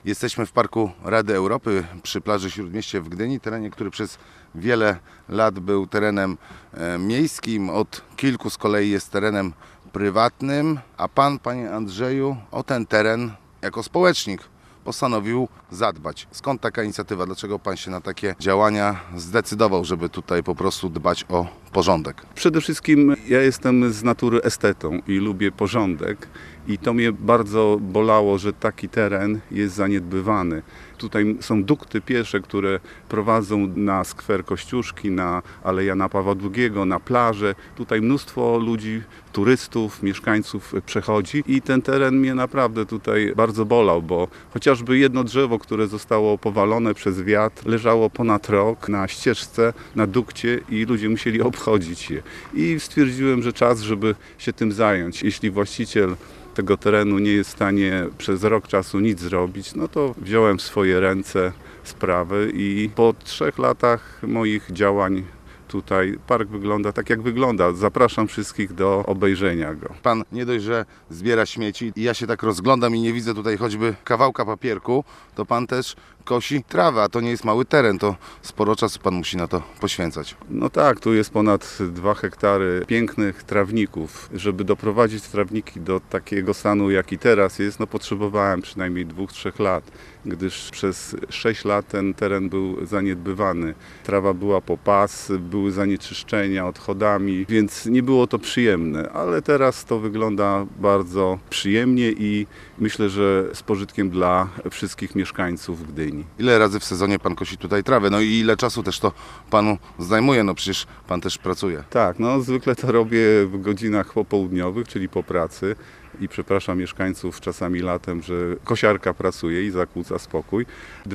Jesteśmy w Parku Rady Europy przy plaży Śródmieście w Gdyni, terenie, który przez wiele lat był terenem miejskim, od kilku z kolei jest terenem prywatnym, a pan, panie Andrzeju, o ten teren jako społecznik postanowił zadbać. Skąd taka inicjatywa? Dlaczego pan się na takie działania zdecydował, żeby tutaj po prostu dbać o porządek? Przede wszystkim ja jestem z natury estetą i lubię porządek i to mnie bardzo bolało, że taki teren jest zaniedbywany. Tutaj są dukty piesze, które prowadzą na skwer Kościuszki, na Aleję Jana Pawła II, na plażę. Tutaj mnóstwo ludzi, turystów, mieszkańców przechodzi i ten teren mnie naprawdę tutaj bardzo bolał, bo chociażby jedno drzewo, które zostało powalone przez wiatr, leżało ponad rok na ścieżce, na dukcie i ludzie musieli obchodzić je. I stwierdziłem, że czas, żeby się tym zająć. Jeśli właściciel tego terenu nie jest w stanie przez rok czasu nic zrobić, no to wziąłem w swoje ręce sprawę i po 3 latach moich działań tutaj park wygląda tak, jak wygląda. Zapraszam wszystkich do obejrzenia go. Pan nie dość, że zbiera śmieci i ja się tak rozglądam i nie widzę tutaj choćby kawałka papierku, to pan też kosi trawę, a to nie jest mały teren, to sporo czasu pan musi na to poświęcać. No tak, tu jest ponad 2 hektary pięknych trawników. Żeby doprowadzić trawniki do takiego stanu, jaki teraz jest, no potrzebowałem przynajmniej 2-3 lat, gdyż przez 6 lat ten teren był zaniedbywany. Trawa była po pas, były zanieczyszczenia odchodami, więc nie było to przyjemne, ale teraz to wygląda bardzo przyjemnie i myślę, że z pożytkiem dla wszystkich mieszkańców Gdyni. Ile razy w sezonie pan kosi tutaj trawę? No i ile czasu też to panu zajmuje? No przecież pan też pracuje. Tak, no zwykle to robię w godzinach popołudniowych, czyli po pracy i przepraszam mieszkańców czasami latem, że kosiarka pracuje i zakłóca spokój.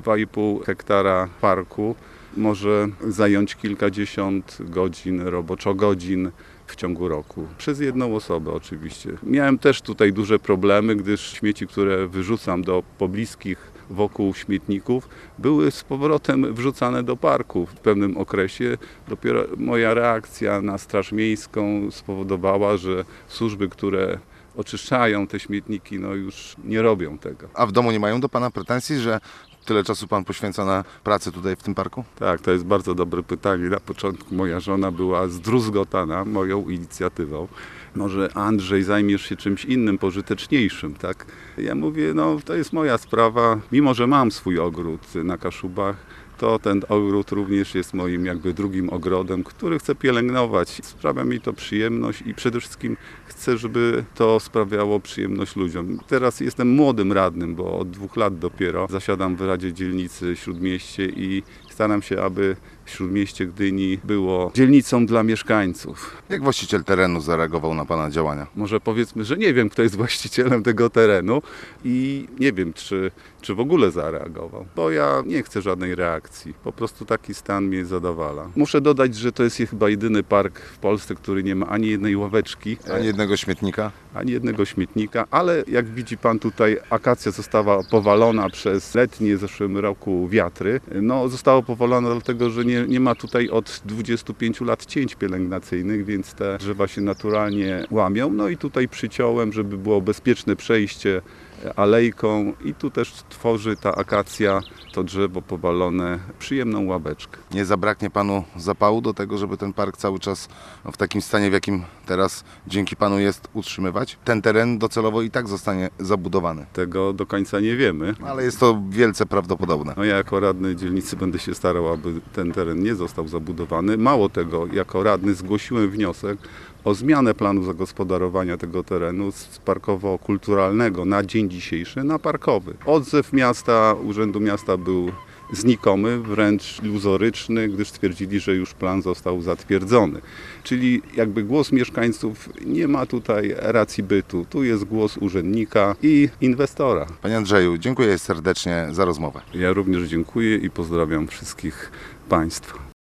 2,5 hektara parku może zająć kilkadziesiąt godzin, roboczo-godzin w ciągu roku. Przez jedną osobę oczywiście. Miałem też tutaj duże problemy, gdyż śmieci, które wyrzucam do pobliskich wokół śmietników, były z powrotem wrzucane do parku w pewnym okresie. Dopiero moja reakcja na Straż Miejską spowodowała, że służby, które oczyszczają te śmietniki, no już nie robią tego. A w domu nie mają do pana pretensji, że tyle czasu pan poświęca na pracę tutaj w tym parku? Tak, to jest bardzo dobre pytanie. Na początku moja żona była zdruzgotana moją inicjatywą. Może Andrzej, zajmiesz się czymś innym, pożyteczniejszym, tak? Ja mówię, no to jest moja sprawa, mimo że mam swój ogród na Kaszubach, to ten ogród również jest moim jakby drugim ogrodem, który chcę pielęgnować. Sprawia mi to przyjemność i przede wszystkim chcę, żeby to sprawiało przyjemność ludziom. Teraz jestem młodym radnym, bo od 2 lat dopiero zasiadam w Radzie Dzielnicy Śródmieście i staram się, aby Śródmieście Gdyni było dzielnicą dla mieszkańców. Jak właściciel terenu zareagował na pana działania? Może powiedzmy, że nie wiem, kto jest właścicielem tego terenu i nie wiem, czy w ogóle zareagował, bo ja nie chcę żadnej reakcji. Po prostu taki stan mnie zadowala. Muszę dodać, że to jest chyba jedyny park w Polsce, który nie ma ani jednej ławeczki, Ani jednego śmietnika? ani jednego śmietnika, ale jak widzi pan tutaj, akacja została powalona przez letnie w zeszłym roku wiatry. No, została powalona dlatego, że nie ma tutaj od 25 lat cięć pielęgnacyjnych, więc te drzewa się naturalnie łamią. No i tutaj przyciąłem, żeby było bezpieczne przejście alejką i tu też tworzy ta akacja, to drzewo powalone, przyjemną ławeczkę. Nie zabraknie panu zapału do tego, żeby ten park cały czas w takim stanie, w jakim teraz dzięki panu jest, utrzymywać? Ten teren docelowo i tak zostanie zabudowany. Tego do końca nie wiemy. Ale jest to wielce prawdopodobne. No ja jako radny dzielnicy będę się starał, aby ten teren nie został zabudowany. Mało tego, jako radny zgłosiłem wniosek o zmianę planu zagospodarowania tego terenu z parkowo-kulturalnego na dzień dzisiejszy na parkowy. Odzew miasta, Urzędu Miasta był znikomy, wręcz iluzoryczny, gdyż stwierdzili, że już plan został zatwierdzony. Czyli jakby głos mieszkańców nie ma tutaj racji bytu. Tu jest głos urzędnika i inwestora. Panie Andrzeju, dziękuję serdecznie za rozmowę. Ja również dziękuję i pozdrawiam wszystkich państwa.